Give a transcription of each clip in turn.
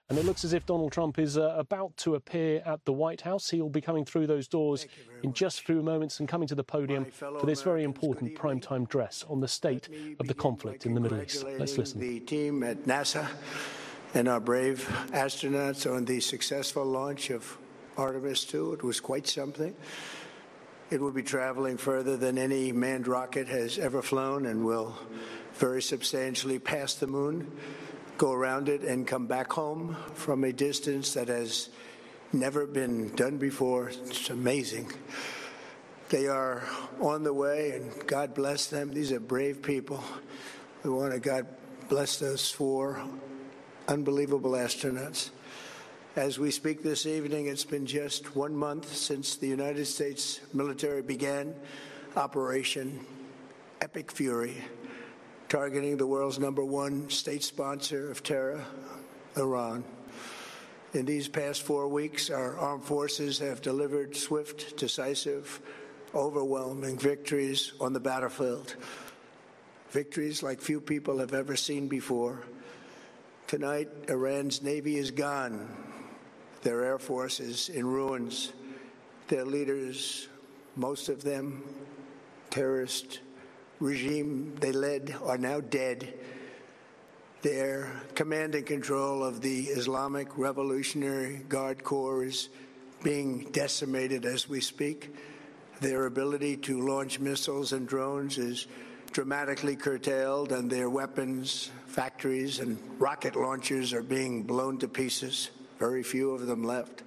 And it looks as if Donald Trump is about to appear at the White House. He'll be coming through those doors in just a few moments and coming to the podium for this very important primetime address on the state of the conflict in the Middle East. Let's listen. The team at NASA and our brave astronauts on the successful launch of Artemis II. It was quite something. It will be traveling further than any manned rocket has ever flown and will very substantially pass the moon, go around it, and come back home from a distance that has never been done before. It's amazing. They are on the way, and God bless them. These are brave people. We want to God bless those 4 unbelievable astronauts. As we speak this evening, it's been just 1 month since the United States military began Operation Epic Fury, targeting the world's #1 state sponsor of terror, Iran. In these past 4 weeks, our armed forces have delivered swift, decisive, overwhelming victories on the battlefield. Victories like few people have ever seen before. Tonight, Iran's Navy is gone. Their Air Force is in ruins. Their leaders, most of them terrorist regime they led, are now dead. Their command and control of the Islamic Revolutionary Guard Corps is being decimated as we speak. Their ability to launch missiles and drones is dramatically curtailed, and their weapons factories and rocket launchers are being blown to pieces. Very few of them left.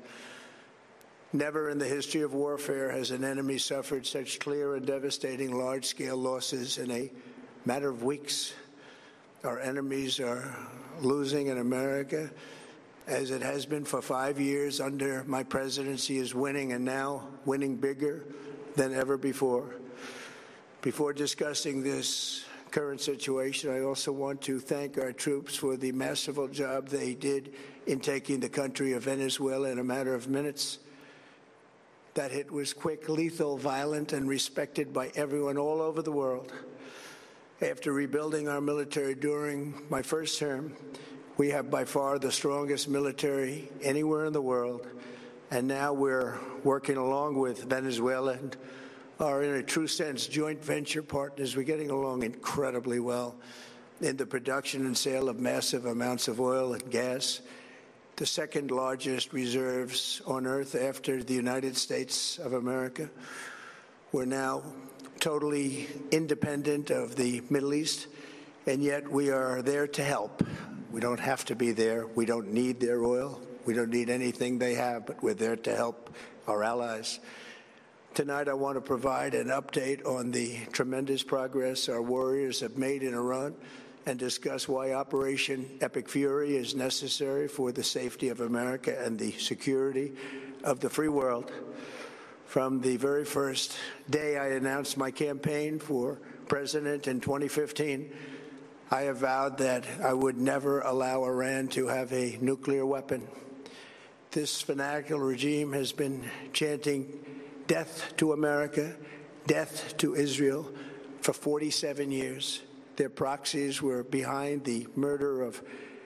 Never in the history of warfare has an enemy suffered such clear and devastating large-scale losses in a matter of weeks. Our enemies are losing in America, as it has been for 5 years under my presidency, is winning, and now winning bigger than ever before. Before discussing this current situation, I also want to thank our troops for the masterful job they did in taking the country of Venezuela in a matter of minutes. That hit was quick, lethal, violent, and respected by everyone all over the world. After rebuilding our military during my first term, we have by far the strongest military anywhere in the world. And now we're working along with Venezuela and are, in a true sense, joint venture partners. We're getting along incredibly well in the production and sale of massive amounts of oil and gas, the second largest reserves on Earth after the United States of America. We're now totally independent of the Middle East, and yet we are there to help. We don't have to be there. We don't need their oil. We don't need anything they have, but we're there to help our allies. Tonight, I want to provide an update on the tremendous progress our warriors have made in Iran and discuss why Operation Epic Fury is necessary for the safety of America and the security of the free world. From the very first day I announced my campaign for president in 2015, I have vowed that I would never allow Iran to have a nuclear weapon. This fanatical regime has been chanting death to America, death to Israel for 47 years. Their proxies were behind the murder of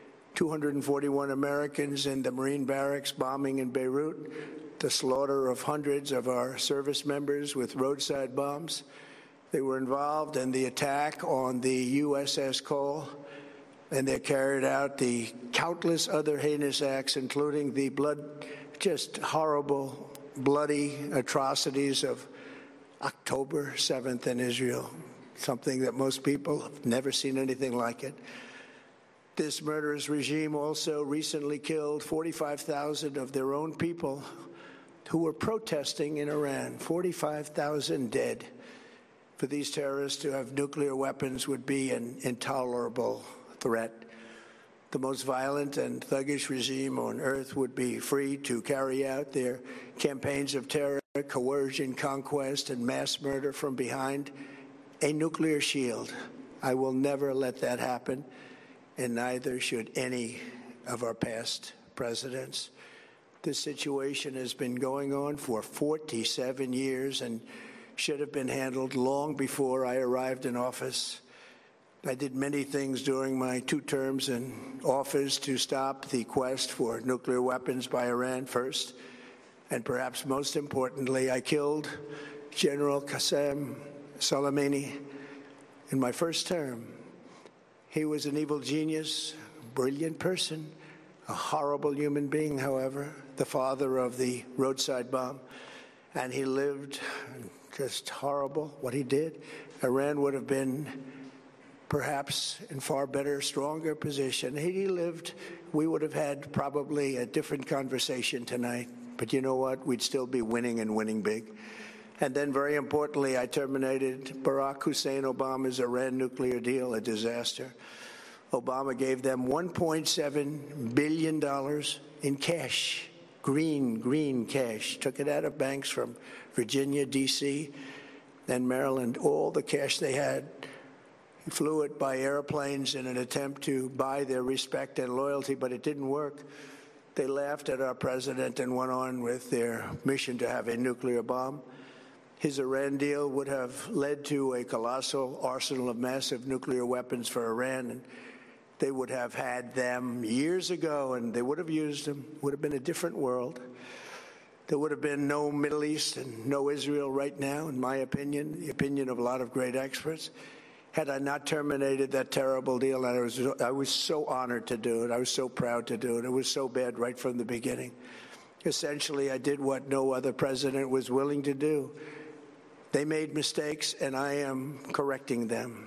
241 Americans in the Marine barracks bombing in Beirut, the slaughter of hundreds of our service members with roadside bombs. They were involved in the attack on the USS Cole, and they carried out the countless other heinous acts, including the just horrible, bloody atrocities of October 7th in Israel, something that most people have never seen anything like it. This murderous regime also recently killed 45,000 of their own people who were protesting in Iran. 45,000 dead. For these terrorists to have nuclear weapons would be an intolerable threat. The most violent and thuggish regime on earth would be free to carry out their campaigns of terror, coercion, conquest, and mass murder from behind a nuclear shield. I will never let that happen, and neither should any of our past presidents. This situation has been going on for 47 years and should have been handled long before I arrived in office. I did many things during my 2 terms in office to stop the quest for nuclear weapons by Iran first. And perhaps most importantly, I killed General Qasem Soleimani in my first term. He was an evil genius, a brilliant person, a horrible human being, however, the father of the roadside bomb. And he lived just horrible what he did. Iran would have been perhaps in far better, stronger position. Had he lived, we would have had probably a different conversation tonight. But you know what? We'd still be winning and winning big. And then, very importantly, I terminated Barack Hussein Obama's Iran nuclear deal, a disaster. Obama gave them $1.7 billion in cash, green cash. Took it out of banks from Virginia, D.C., and Maryland, all the cash they had. He flew it by airplanes in an attempt to buy their respect and loyalty, but it didn't work. They laughed at our president and went on with their mission to have a nuclear bomb. His Iran deal would have led to a colossal arsenal of massive nuclear weapons for Iran, and they would have had them years ago, and they would have used them. It would have been a different world. There would have been no Middle East and no Israel right now, in my opinion, the opinion of a lot of great experts. Had I not terminated that terrible deal, I was so honored to do it. I was so proud to do it. It was so bad right from the beginning. Essentially, I did what no other president was willing to do. They made mistakes, and I am correcting them.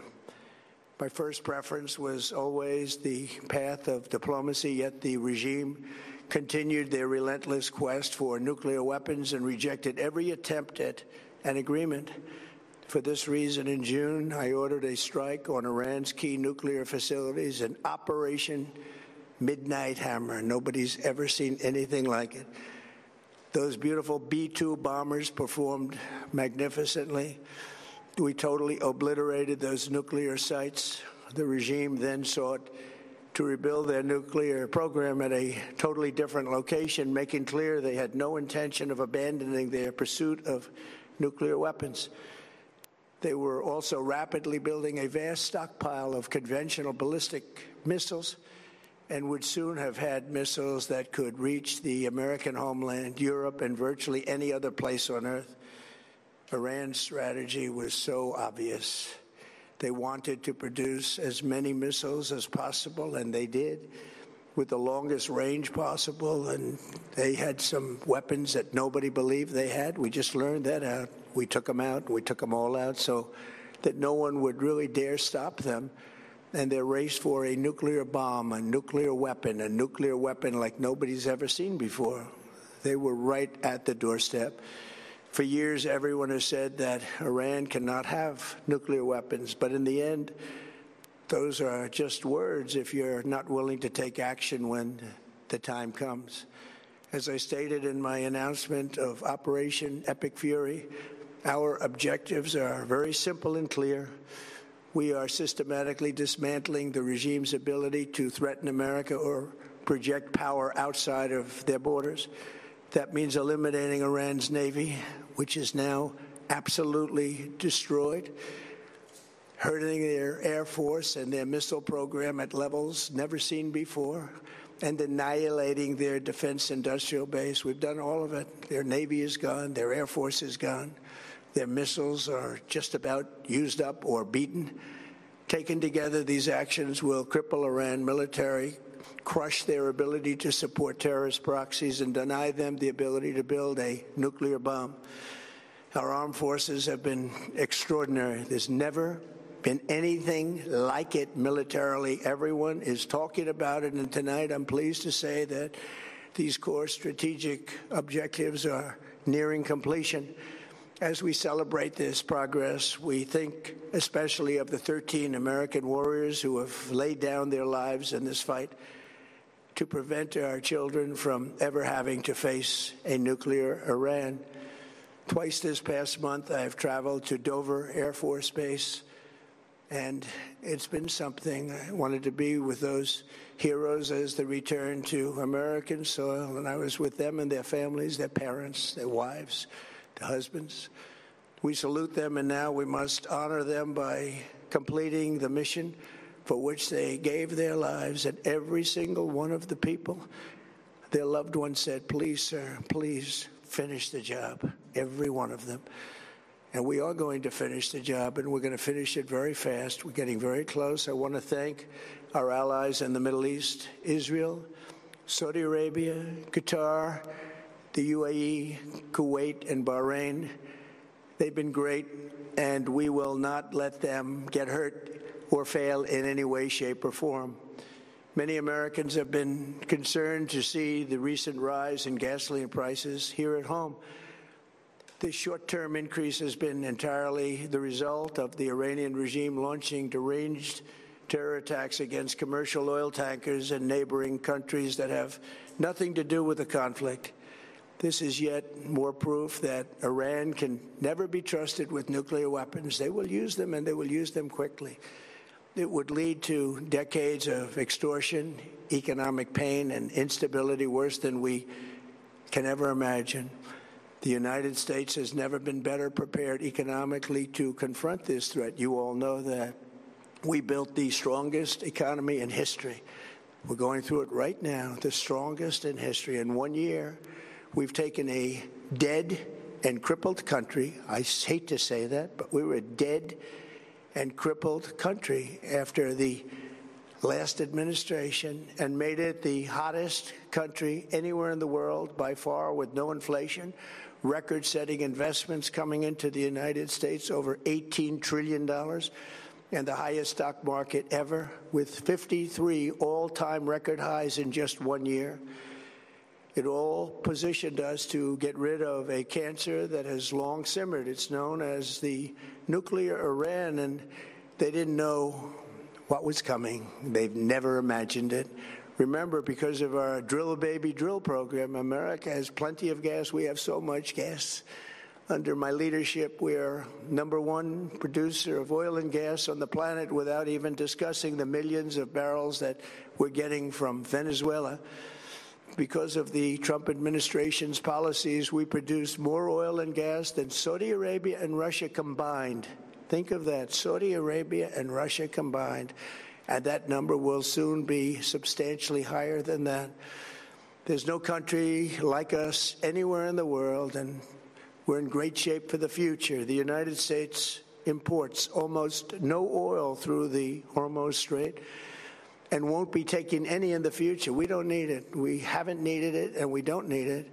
My first preference was always the path of diplomacy, yet the regime continued their relentless quest for nuclear weapons and rejected every attempt at an agreement. For this reason, in June, I ordered a strike on Iran's key nuclear facilities, an Operation Midnight Hammer. Nobody's ever seen anything like it. Those beautiful B-2 bombers performed magnificently. We totally obliterated those nuclear sites. The regime then sought to rebuild their nuclear program at a totally different location, making clear they had no intention of abandoning their pursuit of nuclear weapons. They were also rapidly building a vast stockpile of conventional ballistic missiles and would soon have had missiles that could reach the American homeland, Europe, and virtually any other place on Earth. Iran's strategy was so obvious. They wanted to produce as many missiles as possible, and they did, with the longest range possible, and they had some weapons that nobody believed they had. We just learned that out. We took them out. We took them all out so that no one would really dare stop them. And their race for a nuclear bomb, a nuclear weapon like nobody's ever seen before. They were right at the doorstep. For years, everyone has said that Iran cannot have nuclear weapons, but in the end, those are just words if you're not willing to take action when the time comes. As I stated in my announcement of Operation Epic Fury, our objectives are very simple and clear. We are systematically dismantling the regime's ability to threaten America or project power outside of their borders. That means eliminating Iran's Navy, which is now absolutely destroyed, hurting their Air Force and their missile program at levels never seen before, and annihilating their defense industrial base. We've done all of it. Their Navy is gone. Their Air Force is gone. Their missiles are just about used up or beaten. Taken together, these actions will cripple Iran military, crush their ability to support terrorist proxies, and deny them the ability to build a nuclear bomb. Our armed forces have been extraordinary. There's never been anything like it militarily. Everyone is talking about it, and tonight I'm pleased to say that these core strategic objectives are nearing completion. As we celebrate this progress, we think especially of the 13 American warriors who have laid down their lives in this fight to prevent our children from ever having to face a nuclear Iran. Twice this past month, I've traveled to Dover Air Force Base, and it's been something. I wanted to be with those heroes as they return to American soil, and I was with them and their families, their parents, their wives, the husbands. We salute them, and now we must honor them by completing the mission for which they gave their lives. And every single one of the people, their loved ones said, please, sir, please finish the job, every one of them. And we are going to finish the job, and we're going to finish it very fast. We're getting very close. I want to thank our allies in the Middle East, Israel, Saudi Arabia, Qatar, the UAE, Kuwait, and Bahrain. They've been great, and we will not let them get hurt or fail in any way, shape, or form. Many Americans have been concerned to see the recent rise in gasoline prices here at home. This short-term increase has been entirely the result of the Iranian regime launching deranged terror attacks against commercial oil tankers in neighboring countries that have nothing to do with the conflict. This is yet more proof that Iran can never be trusted with nuclear weapons. They will use them, and they will use them quickly. It would lead to decades of extortion, economic pain, and instability worse than we can ever imagine. The United States has never been better prepared economically to confront this threat. You all know that. We built the strongest economy in history. We're going through it right now, the strongest in history. In 1 year, we've taken a dead and crippled country. I hate to say that, but we were a dead and crippled country after the last administration and made it the hottest country anywhere in the world by far, with no inflation, record-setting investments coming into the United States, over $18 trillion, and the highest stock market ever, with 53 all-time record highs in just 1 year. It all positioned us to get rid of a cancer that has long simmered. It's known as the nuclear Iran, and they didn't know what was coming. They've never imagined it. Remember, because of our Drill Baby Drill program, America has plenty of gas. We have so much gas. Under my leadership, we're #1 producer of oil and gas on the planet, without even discussing the millions of barrels that we're getting from Venezuela. Because of the Trump administration's policies, we produce more oil and gas than Saudi Arabia and Russia combined. Think of that, Saudi Arabia and Russia combined. And that number will soon be substantially higher than that. There's no country like us anywhere in the world, and we're in great shape for the future. The United States imports almost no oil through the Hormuz Strait and won't be taking any in the future. We don't need it. We haven't needed it, and we don't need it.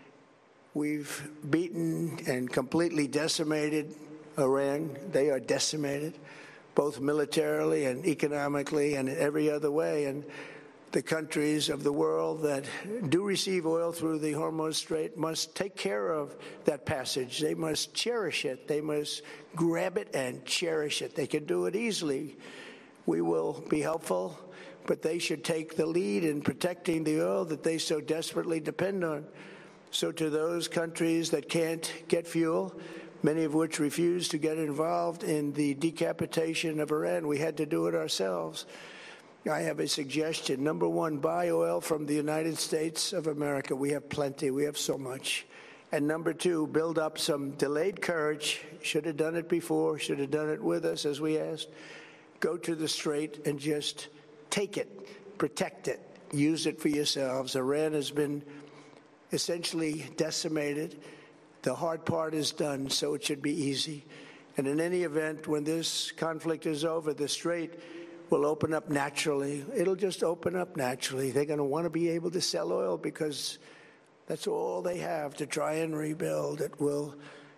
We've beaten and completely decimated Iran. They are decimated, both militarily and economically and in every other way. And the countries of the world that do receive oil through the Hormuz Strait must take care of that passage. They must cherish it. They must grab it and cherish it. They can do it easily. We will be helpful, but they should take the lead in protecting the oil that they so desperately depend on. So to those countries that can't get fuel, many of which refuse to get involved in the decapitation of Iran, we had to do it ourselves. I have a suggestion. #1, buy oil from the United States of America. We have plenty. We have so much. And #2, build up some delayed courage. Should have done it before. Should have done it with us, as we asked. Go to the Strait and just take it, protect it, use it for yourselves. Iran has been essentially decimated. The hard part is done, so it should be easy. And in any event, when this conflict is over, the Strait will open up naturally. It'll just open up naturally. They're going to want to be able to sell oil because that's all they have to try and rebuild. It will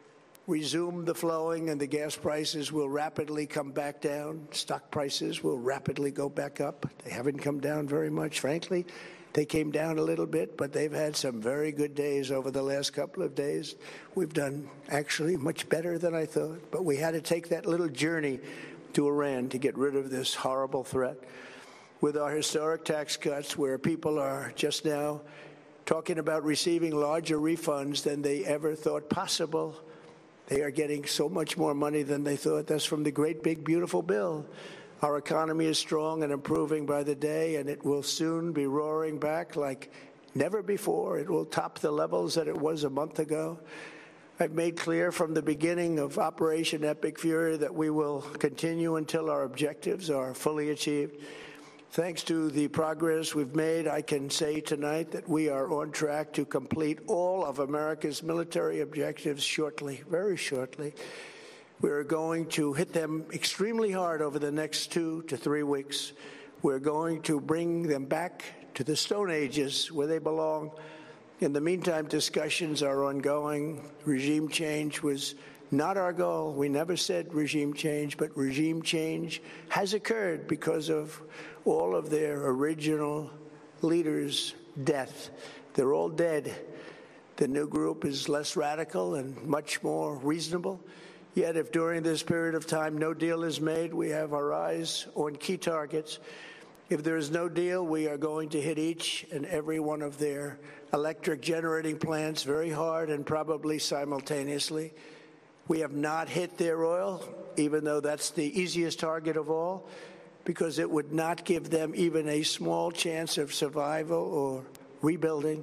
resume the flowing, and the gas prices will rapidly come back down. Stock prices will rapidly go back up. They haven't come down very much, frankly. They came down a little bit, but they've had some very good days over the last couple of days. We've done actually much better than I thought, but we had to take that little journey to Iran to get rid of this horrible threat. With our historic tax cuts, where people are just now talking about receiving larger refunds than they ever thought possible, they are getting so much more money than they thought. That's from the great big beautiful bill. Our economy is strong and improving by the day, and it will soon be roaring back like never before. It will top the levels that it was a month ago. I've made clear from the beginning of Operation Epic Fury that we will continue until our objectives are fully achieved. Thanks to the progress we've made, I can say tonight that we are on track to complete all of America's military objectives shortly, very shortly. We're going to hit them extremely hard over the next 2 to 3 weeks. We're going to bring them back to the Stone Ages where they belong. In the meantime, discussions are ongoing. Regime change was not our goal. We never said regime change, but regime change has occurred because of all of their original leaders' death. They're all dead. The new group is less radical and much more reasonable. Yet if during this period of time no deal is made, we have our eyes on key targets. If there is no deal, we are going to hit each and every one of their electric generating plants very hard and probably simultaneously. We have not hit their oil, even though that's the easiest target of all, because it would not give them even a small chance of survival or rebuilding.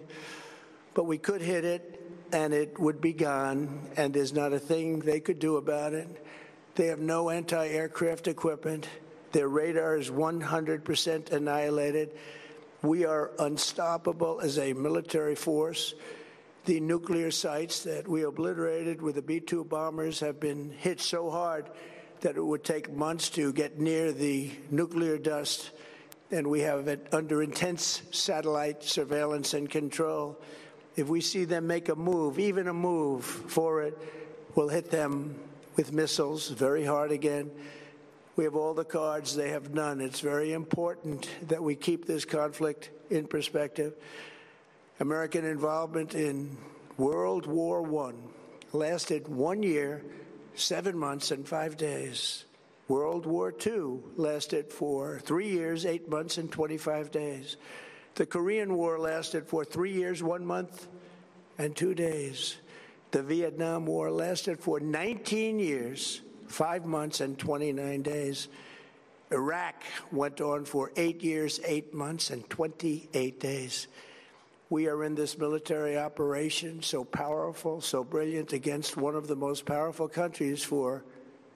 But we could hit it, and it would be gone, and there's not a thing they could do about it. They have no anti-aircraft equipment. Their radar is 100% annihilated. We are unstoppable as a military force. The nuclear sites that we obliterated with the B-2 bombers have been hit so hard that it would take months to get near the nuclear dust, and we have it under intense satellite surveillance and control. If we see them make a move, even a move for it, we'll hit them with missiles very hard again. We have all the cards, they have none. It's very important that we keep this conflict in perspective. American involvement in World War I lasted 1 year, 7 months, and 5 days. World War II lasted for 3 years, 8 months, and 25 days. The Korean War lasted for 3 years, 1 month, and 2 days. The Vietnam War lasted for 19 years, 5 months, and 29 days. Iraq went on for 8 years, 8 months, and 28 days. We are in this military operation so powerful, so brilliant, against one of the most powerful countries for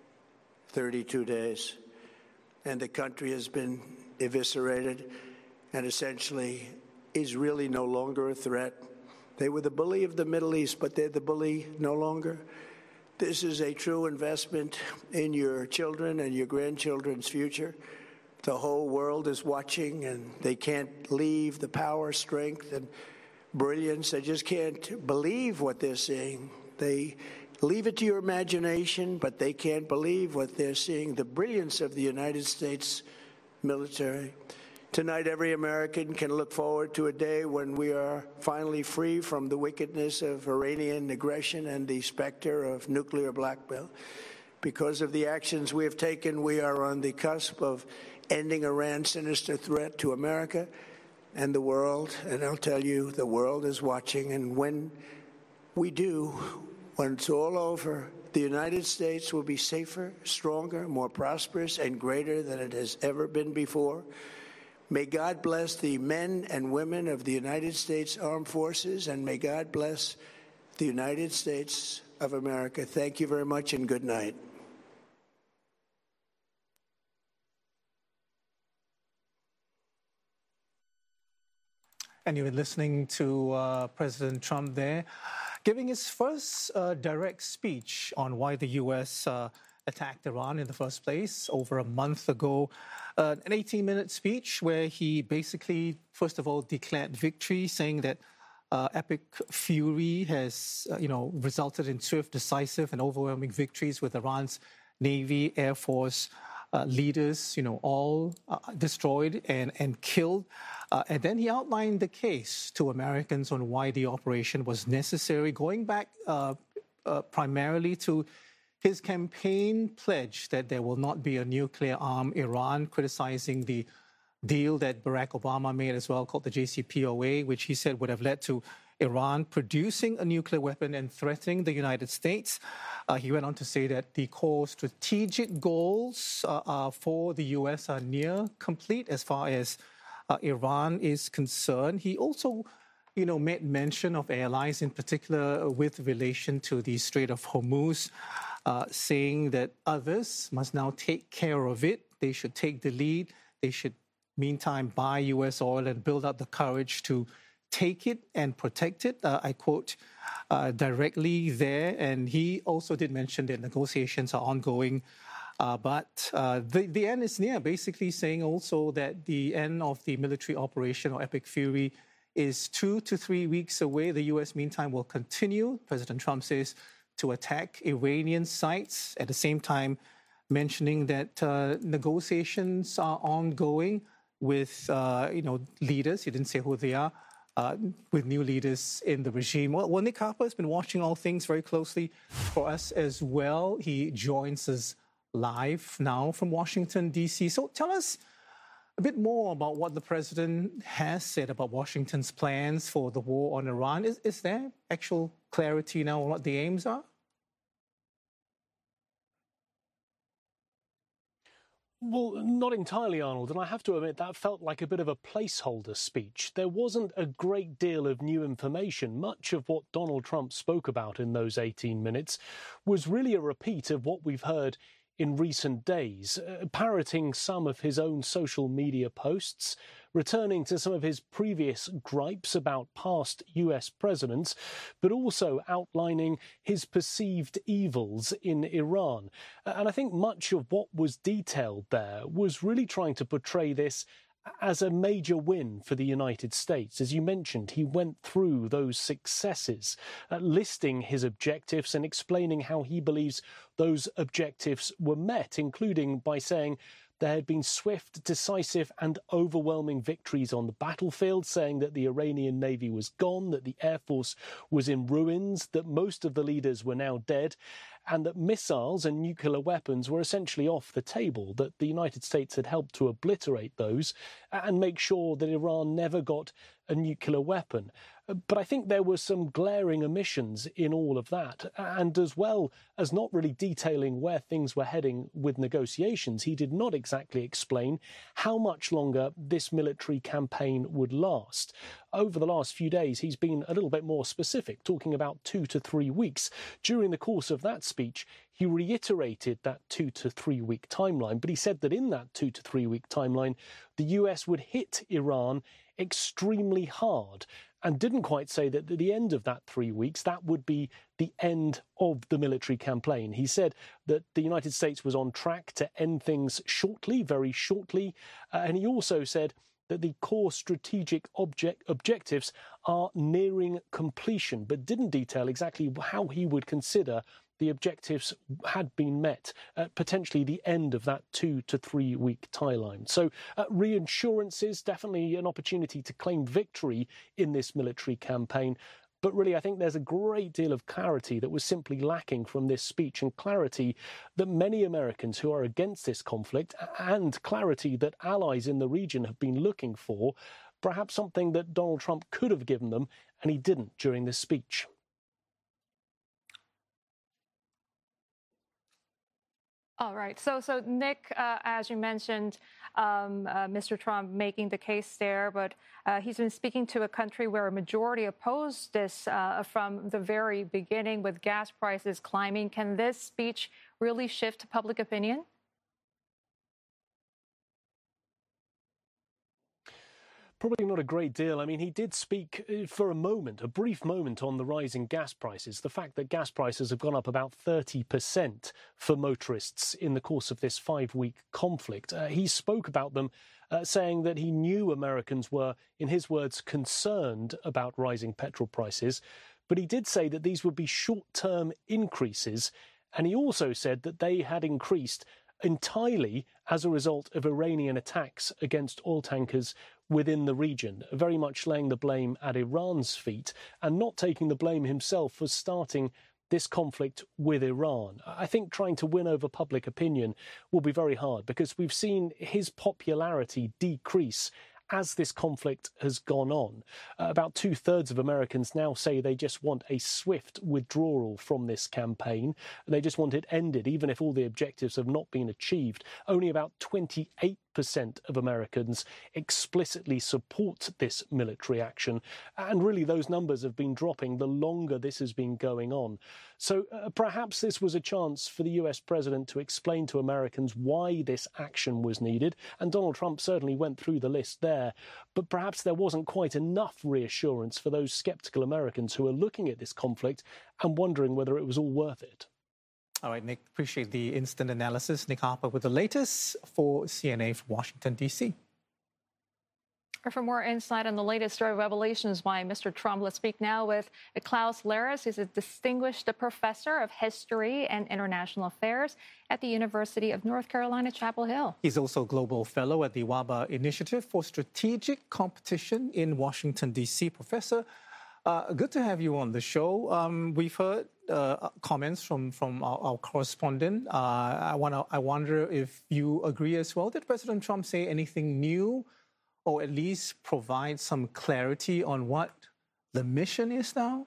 32 days. And the country has been eviscerated and essentially is really no longer a threat. They were the bully of the Middle East, but they're the bully no longer. This is a true investment in your children and your grandchildren's future. The whole world is watching, and they can't leave the power, strength, and brilliance. They just can't believe what they're seeing. They leave it to your imagination, but they can't believe what they're seeing, the brilliance of the United States military. Tonight, every American can look forward to a day when we are finally free from the wickedness of Iranian aggression and the specter of nuclear blackmail. Because of the actions we have taken, we are on the cusp of ending Iran's sinister threat to America and the world. And I'll tell you, the world is watching. And when we do, when it's all over, the United States will be safer, stronger, more prosperous, and greater than it has ever been before. May God bless the men and women of the United States Armed Forces, and may God bless the United States of America. Thank you very much, and good night. And you were listening to President Trump there, giving his first direct speech on why the U.S. attacked Iran in the first place over a month ago. An 18-minute speech where he basically, first of all, declared victory, saying that Epic Fury has, resulted in swift, decisive, and overwhelming victories with Iran's Navy, Air Force leaders, all destroyed and killed. And then he outlined the case to Americans on why the operation was necessary, going back primarily to his campaign pledge that there will not be a nuclear-armed Iran, criticizing the deal that Barack Obama made as well, called the JCPOA, which he said would have led to Iran producing a nuclear weapon and threatening the United States. He went on to say that the core strategic goals for the U.S. are near complete as far as Iran is concerned. He also made mention of airlines, in particular with relation to the Strait of Hormuz, saying that others must now take care of it. They should take the lead. They should, meantime, buy U.S. oil and build up the courage to take it and protect it. I quote directly there. And he also did mention that negotiations are ongoing. But the end is near, basically saying also that the end of the military operation or Epic Fury is 2 to 3 weeks away. The U.S., meantime, will continue, President Trump says, to attack Iranian sites, at the same time mentioning that negotiations are ongoing with, leaders. He didn't say who they are, with new leaders in the regime. Well, Nick Harper has been watching all things very closely for us as well. He joins us live now from Washington, D.C. So tell us a bit more about what the president has said about Washington's plans for the war on Iran. Is there actual clarity now on what the aims are? Well, not entirely, Arnold, and I have to admit that felt like a bit of a placeholder speech. There wasn't a great deal of new information. Much of what Donald Trump spoke about in those 18 minutes was really a repeat of what we've heard in recent days, parroting some of his own social media posts, returning to some of his previous gripes about past US presidents, but also outlining his perceived evils in Iran. And I think much of what was detailed there was really trying to portray this as a major win for the United States. As you mentioned, he went through those successes, listing his objectives and explaining how he believes those objectives were met, including by saying there had been swift, decisive and overwhelming victories on the battlefield, saying that the Iranian Navy was gone, that the Air Force was in ruins, that most of the leaders were now dead, and that missiles and nuclear weapons were essentially off the table, that the United States had helped to obliterate those and make sure that Iran never got a nuclear weapon. But I think there were some glaring omissions in all of that. And as well as not really detailing where things were heading with negotiations, he did not exactly explain how much longer this military campaign would last. Over the last few days, he's been a little bit more specific, talking about 2 to 3 weeks. During the course of that speech, he reiterated that 2 to 3 week timeline, but he said that in that 2 to 3 week timeline, the US would hit Iran extremely hard, and didn't quite say that at the end of that 3 weeks, that would be the end of the military campaign. He said that the United States was on track to end things shortly, very shortly, and he also said that the core strategic objectives are nearing completion, but didn't detail exactly how he would consider the objectives had been met at potentially the end of that 2 to 3 week timeline. So reassurances, definitely an opportunity to claim victory in this military campaign. But really, I think there's a great deal of clarity that was simply lacking from this speech, and clarity that many Americans who are against this conflict, and clarity that allies in the region have been looking for, perhaps something that Donald Trump could have given them, and he didn't during this speech. All right. So Nick, as you mentioned, Mr. Trump making the case there, but he's been speaking to a country where a majority opposed this from the very beginning, with gas prices climbing. Can this speech really shift public opinion? Probably not a great deal. I mean, he did speak for a moment, a brief moment, on the rising gas prices. The fact that gas prices have gone up about 30% for motorists in the course of this 5-week conflict. He spoke about them, saying that he knew Americans were, in his words, concerned about rising petrol prices. But he did say that these would be short-term increases. And he also said that they had increased entirely as a result of Iranian attacks against oil tankers within the region, very much laying the blame at Iran's feet and not taking the blame himself for starting this conflict with Iran. I think trying to win over public opinion will be very hard, because we've seen his popularity decrease as this conflict has gone on. About 2/3 of Americans now say they just want a swift withdrawal from this campaign. They just want it ended, even if all the objectives have not been achieved. Only about 28% 6% of Americans explicitly support this military action. And really, those numbers have been dropping the longer this has been going on. So perhaps this was a chance for the US president to explain to Americans why this action was needed. And Donald Trump certainly went through the list there. But perhaps there wasn't quite enough reassurance for those skeptical Americans who are looking at this conflict and wondering whether it was all worth it. All right, Nick, appreciate the instant analysis. Nick Harper with the latest for CNA from Washington, D.C. For more insight on the latest story revelations by Mr. Trump, let's speak now with Klaus Larus. He's a distinguished professor of history and international affairs at the University of North Carolina, Chapel Hill. He's also global fellow at the WABA Initiative for Strategic Competition in Washington, D.C. Professor, good to have you on the show. We've heard comments from our correspondent. I wonder if you agree as well. Did President Trump say anything new, or at least provide some clarity on what the mission is now?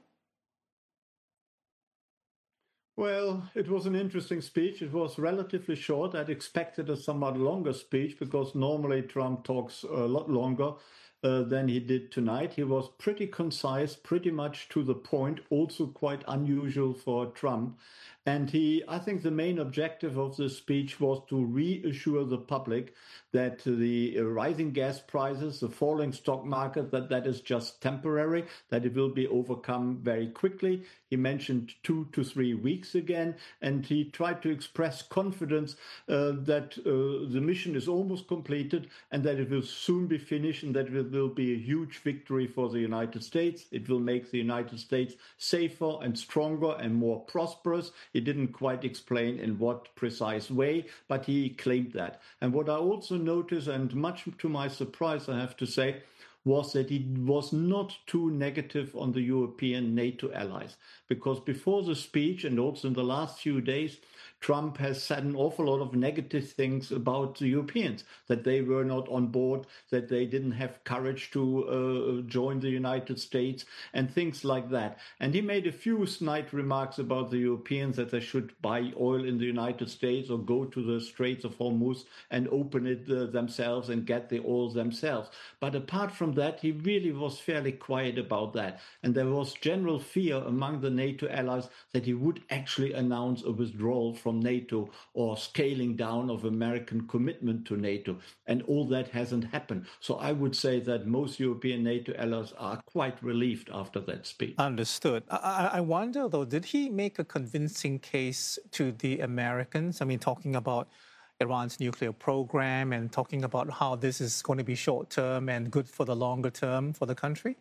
Well, it was an interesting speech. It was relatively short. I'd expected a somewhat longer speech because normally Trump talks a lot longer than he did tonight. He was pretty concise, pretty much to the point, also quite unusual for Trump. And I think the main objective of this speech was to reassure the public that the rising gas prices, the falling stock market, that is just temporary, that it will be overcome very quickly. He mentioned 2 to 3 weeks again, and he tried to express confidence that the mission is almost completed and that it will soon be finished and that it will be a huge victory for the United States. It will make the United States safer and stronger and more prosperous. He didn't quite explain in what precise way, but he claimed that. And what I also noticed, and much to my surprise, I have to say, was that he was not too negative on the European NATO allies. Because before the speech and also in the last few days, Trump has said an awful lot of negative things about the Europeans, that they were not on board, that they didn't have courage to join the United States and things like that. And he made a few snide remarks about the Europeans, that they should buy oil in the United States or go to the Straits of Hormuz and open it themselves and get the oil themselves. But apart from that, he really was fairly quiet about that. And there was general fear among the NATO allies that he would actually announce a withdrawal from NATO or scaling down of American commitment to NATO. And all that hasn't happened. So I would say that most European NATO allies are quite relieved after that speech. Understood. I wonder, though, did he make a convincing case to the Americans? I mean, talking about Iran's nuclear program and talking about how this is going to be short-term and good for the longer term for the country?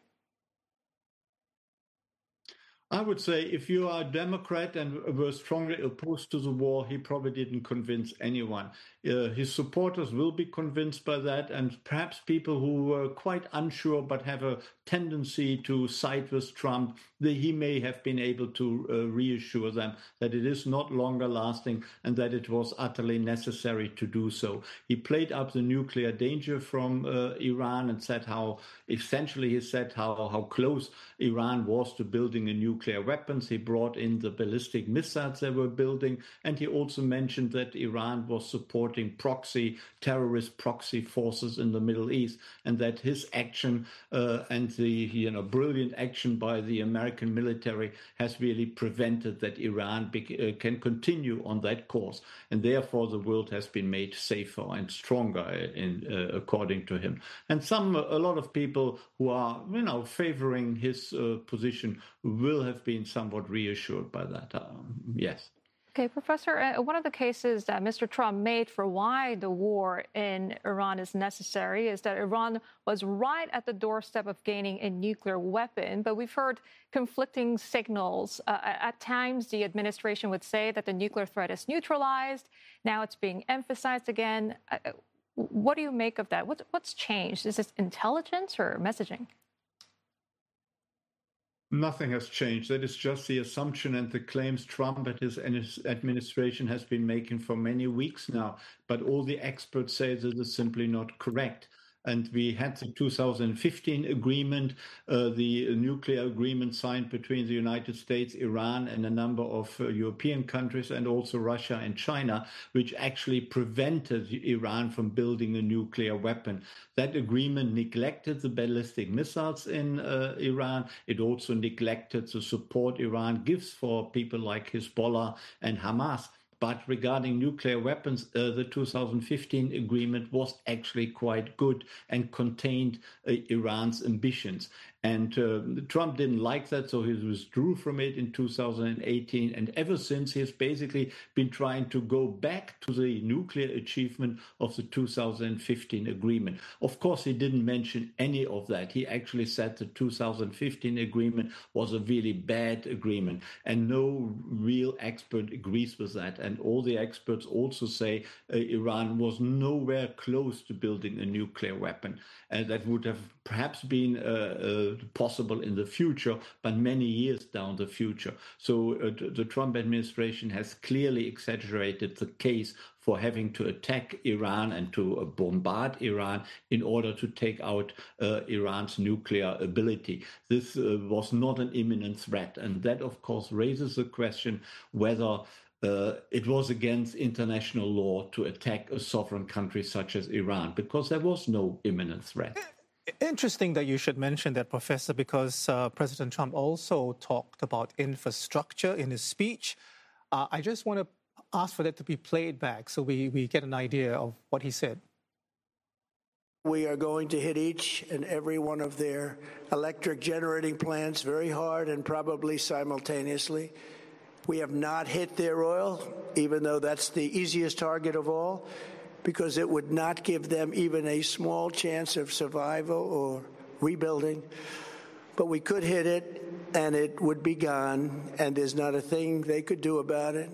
I would say if you are a Democrat and were strongly opposed to the war, he probably didn't convince anyone. His supporters will be convinced by that, and perhaps people who were quite unsure but have a tendency to side with Trump, he may have been able to reassure them that it is not longer lasting and that it was utterly necessary to do so. He played up the nuclear danger from Iran and said how close Iran was to building a nuclear weapons. He brought in the ballistic missiles they were building, and he also mentioned that Iran was supporting terrorist proxy forces in the Middle East, and that his action and the brilliant action by the American military has really prevented that Iran can continue on that course, and therefore the world has been made safer and stronger, according to him. And a lot of people who are favoring his position will have been somewhat reassured by that. Yes. Okay, Professor, one of the cases that Mr. Trump made for why the war in Iran is necessary is that Iran was right at the doorstep of gaining a nuclear weapon. But we've heard conflicting signals. At times, the administration would say that the nuclear threat is neutralized. Now it's being emphasized again. What do you make of that? What's changed? Is this intelligence or messaging? Nothing has changed. That is just the assumption and the claims Trump and his administration has been making for many weeks now. But all the experts say that is simply not correct. And we had the 2015 agreement, the nuclear agreement signed between the United States, Iran, and a number of European countries, and also Russia and China, which actually prevented Iran from building a nuclear weapon. That agreement neglected the ballistic missiles in Iran. It also neglected the support Iran gives for people like Hezbollah and Hamas. But regarding nuclear weapons, the 2015 agreement was actually quite good and contained Iran's ambitions. And Trump didn't like that, so he withdrew from it in 2018. And ever since, he has basically been trying to go back to the nuclear achievement of the 2015 agreement. Of course, he didn't mention any of that. He actually said the 2015 agreement was a really bad agreement. And no real expert agrees with that. And all the experts also say Iran was nowhere close to building a nuclear weapon. And that would have perhaps been possible in the future, but many years down the future. So the Trump administration has clearly exaggerated the case for having to attack Iran and to bombard Iran in order to take out Iran's nuclear ability. This was not an imminent threat. And that, of course, raises the question whether it was against international law to attack a sovereign country such as Iran, because there was no imminent threat. Interesting that you should mention that, Professor, because President Trump also talked about infrastructure in his speech. I just want to ask for that to be played back so we get an idea of what he said. We are going to hit each and every one of their electric generating plants very hard and probably simultaneously. We have not hit their oil, even though that's the easiest target of all, because it would not give them even a small chance of survival or rebuilding. But we could hit it, and it would be gone, and there's not a thing they could do about it.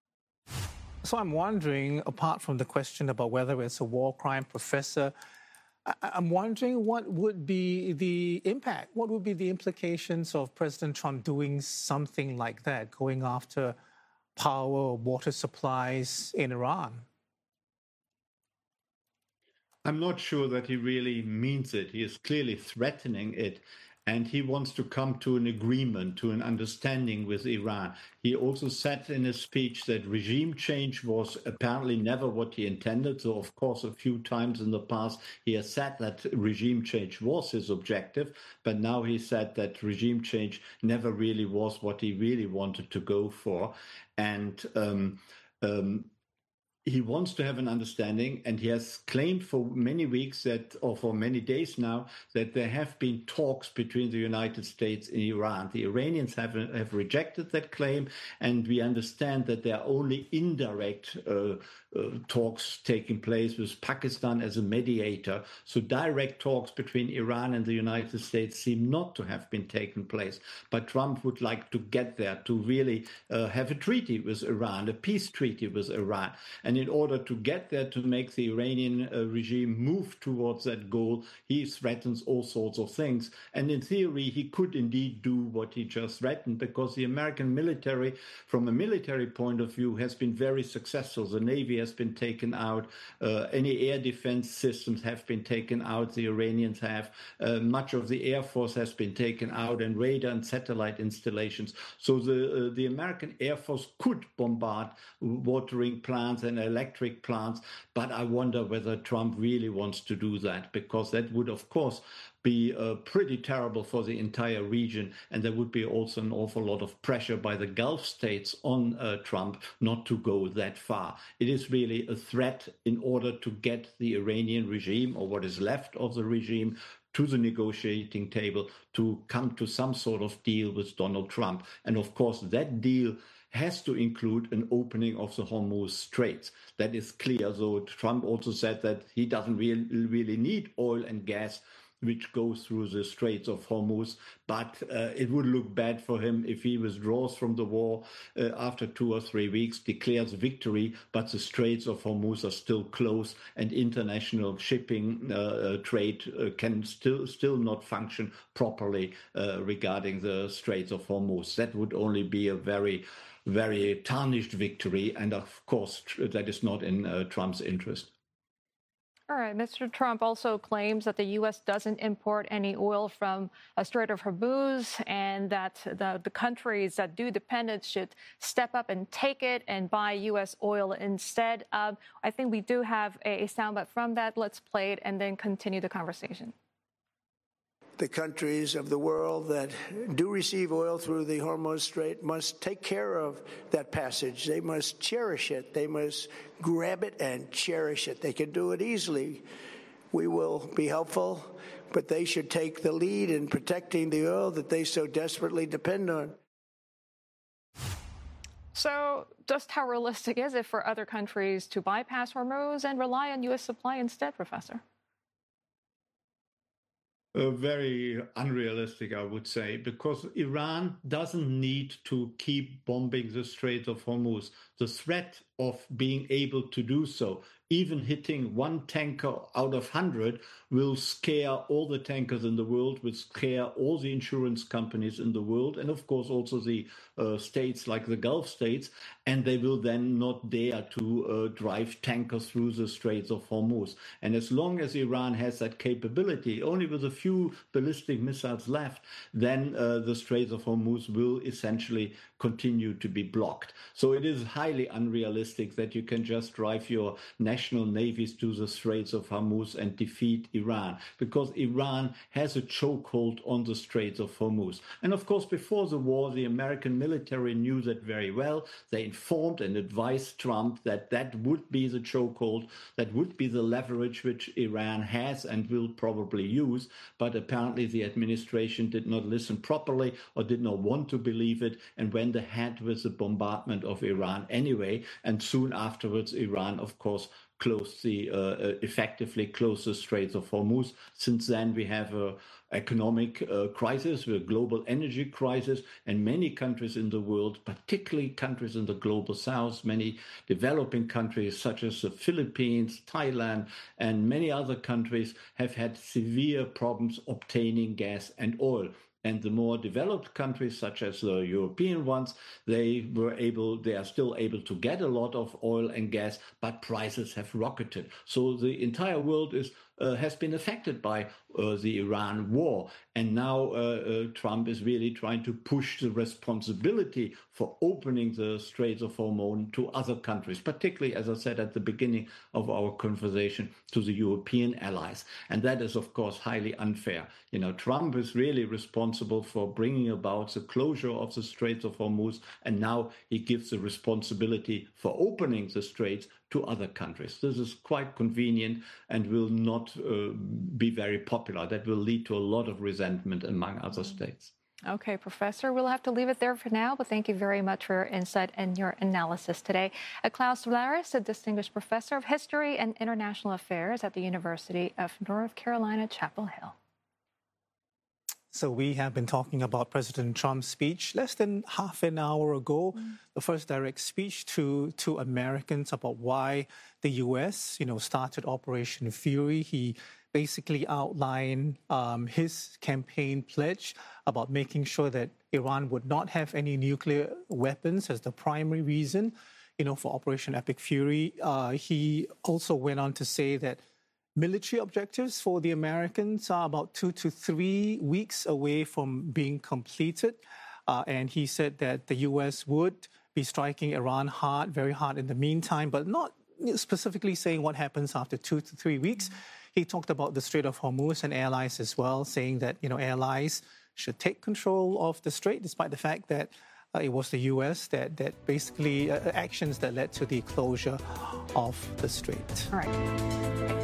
So I'm wondering, apart from the question about whether it's a war crime, Professor, I'm wondering what would be the impact, what would be the implications of President Trump doing something like that, going after power or water supplies in Iran? I'm not sure that he really means it. He is clearly threatening it. And he wants to come to an agreement, to an understanding with Iran. He also said in his speech that regime change was apparently never what he intended. So, of course, a few times in the past, he has said that regime change was his objective. But now he said that regime change never really was what he really wanted to go for. And he wants to have an understanding, and he has claimed for many weeks that, or for many days now, that there have been talks between the United States and Iran. The Iranians have rejected that claim, and we understand that there are only indirect talks taking place with Pakistan as a mediator. So direct talks between Iran and the United States seem not to have been taken place. But Trump would like to get there, to really have a treaty with Iran, a peace treaty with Iran. And in order to get there, to make the Iranian regime move towards that goal, he threatens all sorts of things. And in theory, he could indeed do what he just threatened, because the American military, from a military point of view, has been very successful. The Navy has been taken out. Any air defense systems have been taken out. The Iranians have. Much of the Air Force has been taken out, and radar and satellite installations. So the American Air Force could bombard watering plants and electric plants, but I wonder whether Trump really wants to do that, because that would, of course, be pretty terrible for the entire region, and there would be also an awful lot of pressure by the Gulf states on Trump not to go that far. It is really a threat in order to get the Iranian regime, or what is left of the regime, to the negotiating table to come to some sort of deal with Donald Trump. And of course, that deal has to include an opening of the Hormuz Straits. That is clear. So Trump also said that he doesn't really need oil and gas which goes through the Straits of Hormuz, but it would look bad for him if he withdraws from the war after 2 or 3 weeks, declares victory, but the Straits of Hormuz are still closed, and international shipping trade can still not function properly regarding the Straits of Hormuz. That would only be a very, very tarnished victory, and of course that is not in Trump's interest. All right. Mr. Trump also claims that the U.S. doesn't import any oil from Strait of Hormuz and that the countries that do depend on it should step up and take it and buy U.S. oil instead. I think we do have a soundbite from that. Let's play it and then continue the conversation. The countries of the world that do receive oil through the Hormuz Strait must take care of that passage. They must cherish it. They must grab it and cherish it. They can do it easily. We will be helpful, but they should take the lead in protecting the oil that they so desperately depend on. So just how realistic is it for other countries to bypass Hormuz and rely on U.S. supply instead, Professor? Very unrealistic, I would say, because Iran doesn't need to keep bombing the Strait of Hormuz. The threat of being able to do so, even hitting one tanker out of 100, will scare all the tankers in the world, will scare all the insurance companies in the world, and of course also the states like the Gulf states, and they will then not dare to drive tankers through the Straits of Hormuz. And as long as Iran has that capability, only with a few ballistic missiles left, then the Straits of Hormuz will essentially continue to be blocked. So it is highly unrealistic that you can just drive your national navies to the Straits of Hormuz and defeat Iran, because Iran has a chokehold on the Straits of Hormuz. And of course, before the war, the American military knew that very well. They informed and advised Trump that that would be the chokehold, that would be the leverage which Iran has and will probably use. But apparently the administration did not listen properly or did not want to believe it and went ahead with the bombardment of Iran anyway. And soon afterwards, Iran, of course, effectively closed the Straits of Hormuz. Since then, we have an economic crisis, a global energy crisis, and many countries in the world, particularly countries in the global south, many developing countries such as the Philippines, Thailand, and many other countries have had severe problems obtaining gas and oil. And the more developed countries, such as the European ones, they are still able to get a lot of oil and gas, but prices have rocketed. So the entire world has been affected by the Iran war. And now Trump is really trying to push the responsibility for opening the Straits of Hormuz to other countries, particularly, as I said at the beginning of our conversation, to the European allies. And that is, of course, highly unfair. You know, Trump is really responsible for bringing about the closure of the Straits of Hormuz, and now he gives the responsibility for opening the straits to other countries. This is quite convenient and will not be very popular. That will lead to a lot of resentment among other states. Okay, Professor, we'll have to leave it there for now, but thank you very much for your insight and your analysis today. Klaus Vlaris, a distinguished professor of history and international affairs at the University of North Carolina, Chapel Hill. So we have been talking about President Trump's speech less than half an hour ago, the first direct speech to Americans about why the U.S., started Operation Fury. He basically outlined his campaign pledge about making sure that Iran would not have any nuclear weapons as the primary reason, for Operation Epic Fury. He also went on to say that military objectives for the Americans are about 2 to 3 weeks away from being completed. And he said that the U.S. would be striking Iran hard, very hard in the meantime, but not specifically saying what happens after 2 to 3 weeks. He talked about the Strait of Hormuz and allies as well, saying that, allies should take control of the strait, despite the fact that it was the U.S. that basically actions that led to the closure of the strait. All right.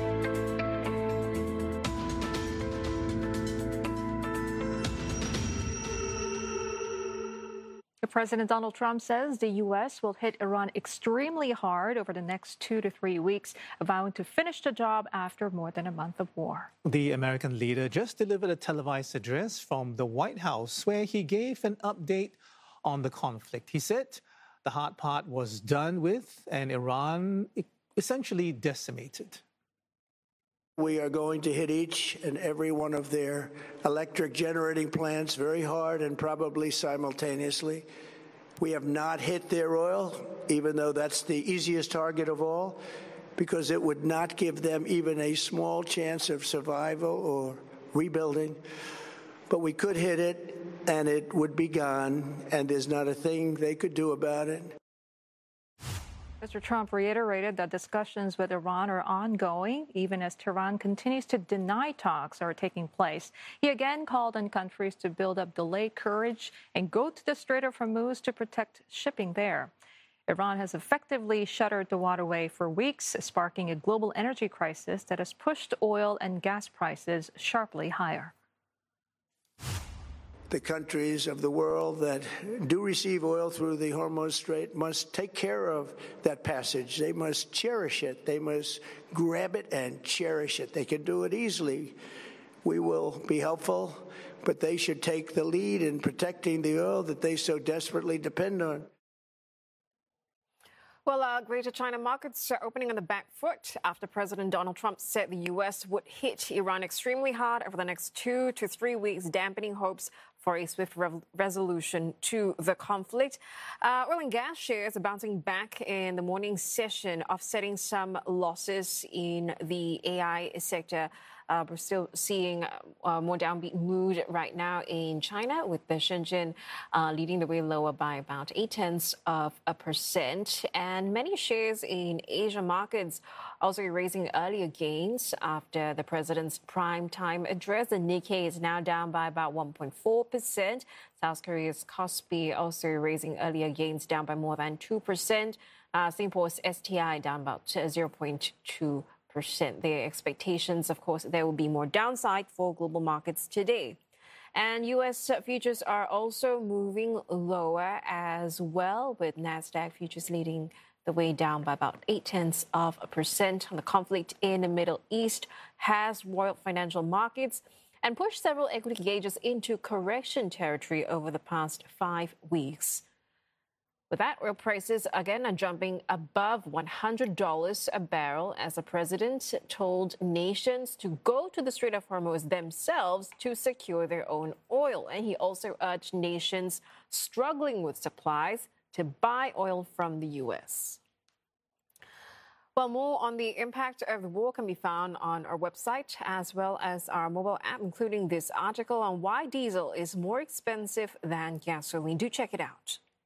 President Donald Trump says the U.S. will hit Iran extremely hard over the next 2 to 3 weeks, vowing to finish the job after more than a month of war. The American leader just delivered a televised address from the White House where he gave an update on the conflict. He said the hard part was done with and Iran essentially decimated. We are going to hit each and every one of their electric generating plants very hard and probably simultaneously. We have not hit their oil, even though that's the easiest target of all. because it would not give them even a small chance of survival or rebuilding. But we could hit it, and it would be gone, and there's not a thing they could do about it. Mr. Trump reiterated that discussions with Iran are ongoing, even as Tehran continues to deny talks are taking place. He again called on countries to build up delayed courage and go to the Strait of Hormuz to protect shipping there. Iran has effectively shuttered the waterway for weeks, sparking a global energy crisis that has pushed oil and gas prices sharply higher. The countries of the world that do receive oil through the Hormuz Strait must take care of that passage. They must cherish it. They must grab it and cherish it. They can do it easily. We will be helpful, but they should take the lead in protecting the oil that they so desperately depend on. Well, Greater China markets are opening on the back foot after President Donald Trump said the U.S. would hit Iran extremely hard over the next 2 to 3 weeks, dampening hopes for a swift resolution to the conflict. Oil and gas shares are bouncing back in the morning session, offsetting some losses in the AI sector. We're still seeing a more downbeat mood right now in China, with the Shenzhen leading the way lower by about 0.8%. And many shares in Asia markets also erasing earlier gains after the president's prime-time address. The Nikkei is now down by about 1.4%. South Korea's Kospi also erasing earlier gains, down by more than 2%. Singapore's STI down about 0.2%. Their expectations, of course, there will be more downside for global markets today. And U.S. futures are also moving lower as well, with NASDAQ futures leading the way down by about 0.8%. The conflict in the Middle East has roiled financial markets and pushed several equity gauges into correction territory over the past 5 weeks. With that, oil prices again are jumping above $100 a barrel as the president told nations to go to the Strait of Hormuz themselves to secure their own oil. And he also urged nations struggling with supplies to buy oil from the U.S. Well, more on the impact of the war can be found on our website as well as our mobile app, including this article on why diesel is more expensive than gasoline. Do check it out.